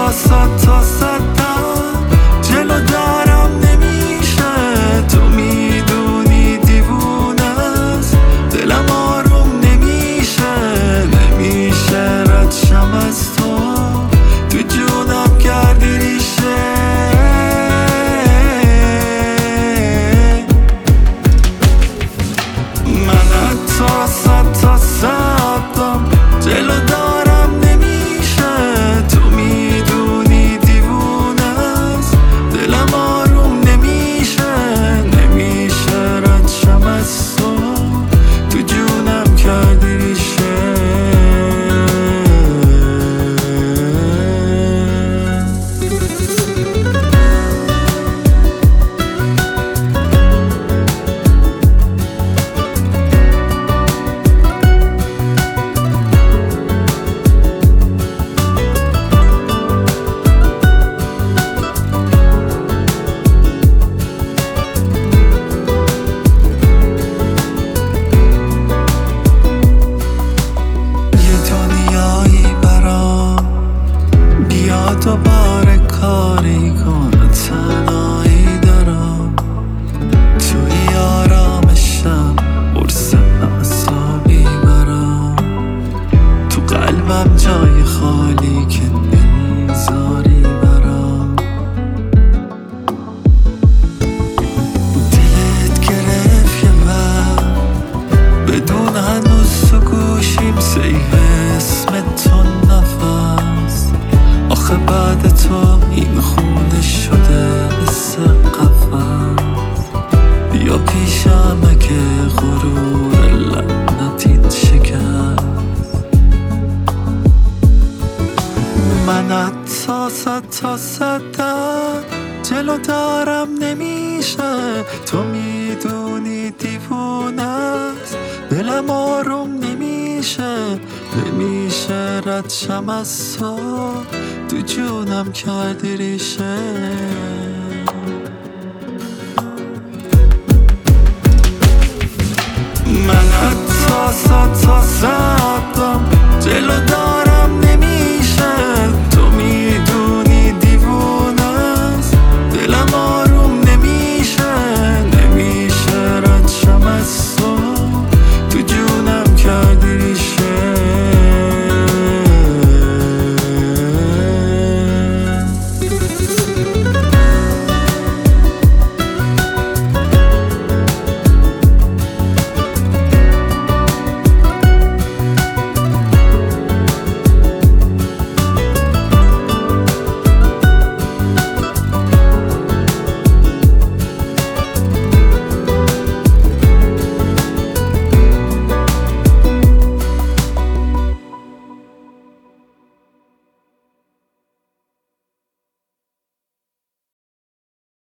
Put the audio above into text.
تا صدم جلو دارم نمیشه. تو میدونی دیوونه است، دلم آروم نمیشه. نمیشه رد شم از تو جونم کردی ریشه. من حتی تا صدم جلو دارم نمیشه. تو میدونی دیوونه است، دلم آروم نمیشه. نمیشه رد شم از تو جونم کردی ریشه. دوباره کاری کن، تنهایی دارم توی آرامشم، قرص اعصابی برام. تو قلبم جای خالی که نمیذاری برام. دلت گرفت یه وقت بدون هنوز تو گوشیم سیف اسم تو نفس. آخه بعد تو این خونه شده مثل قفس. بیا پیشم اگه غرور لعنتیت شکست. من حتی تا صدم جلو دارم نمیشه. تو میدونی دیوونه است، دلم آروم نمیشه. نمیشه رد شم از تو جونم کردی ریشه. من حتی تا صدم جلو دارم